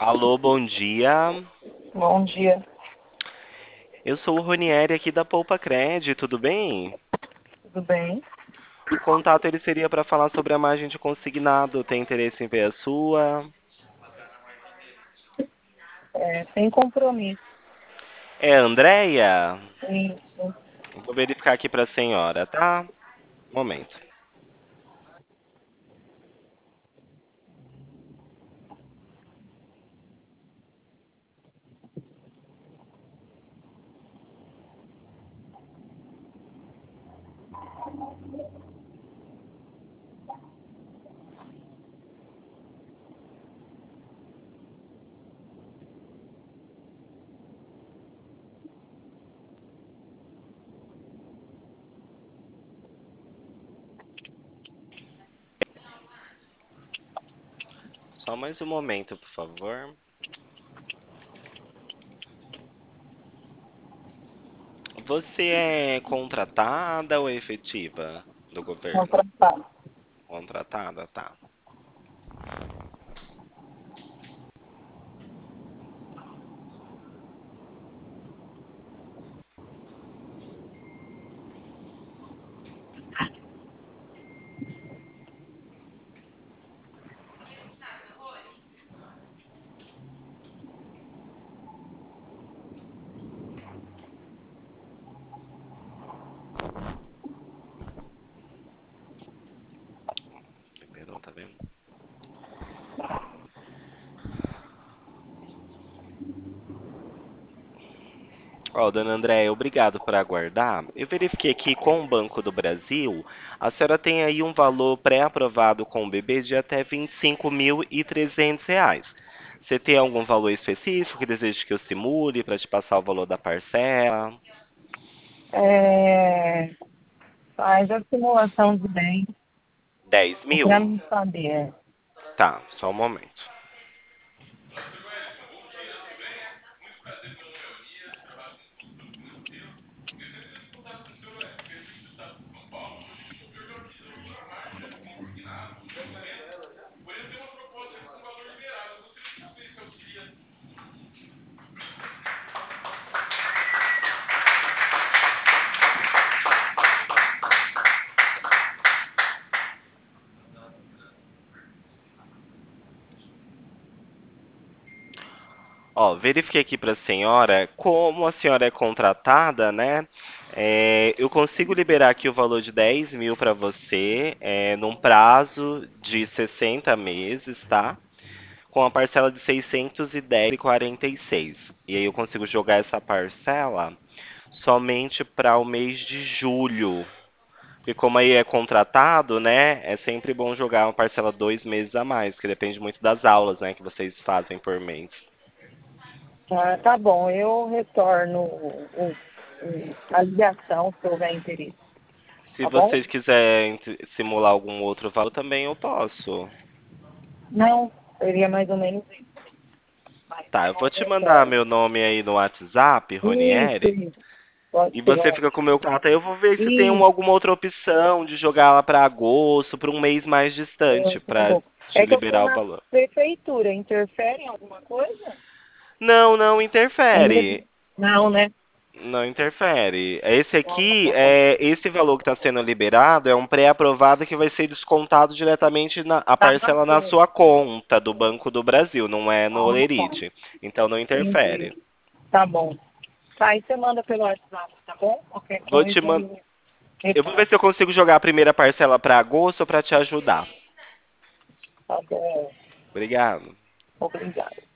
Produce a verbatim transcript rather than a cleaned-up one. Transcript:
Alô, bom dia. Bom dia. Eu sou o Ronieri aqui da Poupa Cred, tudo bem? Tudo bem? O contato ele seria para falar sobre a margem de consignado. Tem interesse em ver a sua? É, sem compromisso. É a Andréia? Isso. Vou verificar aqui para a senhora, tá? Momento. Só mais um momento, por favor. Você é contratada ou efetiva do governo? Contratado. Contratada, tá. Perdão, tá vendo? Ó, dona Andréia, obrigado por aguardar. Eu verifiquei aqui com o Banco do Brasil, a senhora tem aí um valor pré-aprovado com o bebê de até vinte e cinco mil e trezentos reais. Você tem algum valor específico que deseja que eu simule para te passar o valor da parcela? É, faz a simulação de bem Dez para mil? mim saber. Tá, só um momento. Ó, verifiquei aqui para a senhora, como a senhora é contratada, né? É, eu consigo liberar aqui o valor de dez mil para você, é, num prazo de sessenta meses, tá? Com a parcela de seiscentos e dez e quarenta e seis. E aí eu consigo jogar essa parcela somente para o mês de julho. Porque como aí é contratado, né? É sempre bom jogar uma parcela dois meses a mais, que depende muito das aulas, né, que vocês fazem por mês. Ah, tá bom, eu retorno o- o- o- a ligação se houver interesse. Se Tá bom? vocês quiserem t- simular algum outro valor, também eu posso. Não, seria mais ou menos isso. Mas Tá, eu eu vou te mandar retorno. meu nome aí no WhatsApp, Isso, Ronieri, isso. Pode e ser você fica com o ótimo. meu contato. Aí eu vou ver se tem um- Isso, alguma outra opção de jogar lá para agosto, para um mês mais distante, é, tá para bom. te É que eu estou liberar o na valor. prefeitura, interfere em alguma coisa? Não, não Ainda- interfere. Não, né? Não interfere. Esse Não, tá aqui, bom. é, esse valor que está sendo liberado é um pré-aprovado que vai ser descontado diretamente na a Tá na parcela na conta. sua conta do Banco do Brasil, não é no Ah, tá. Olerite. Então não interfere. Entendi. Tá bom. Tá, aí você manda pelo WhatsApp, tá bom? Qualquer Vou coisa te man... eu Eu vou ver retorno. se eu consigo jogar a primeira parcela para agosto para te ajudar. Tá bom. Obrigado. Obrigada.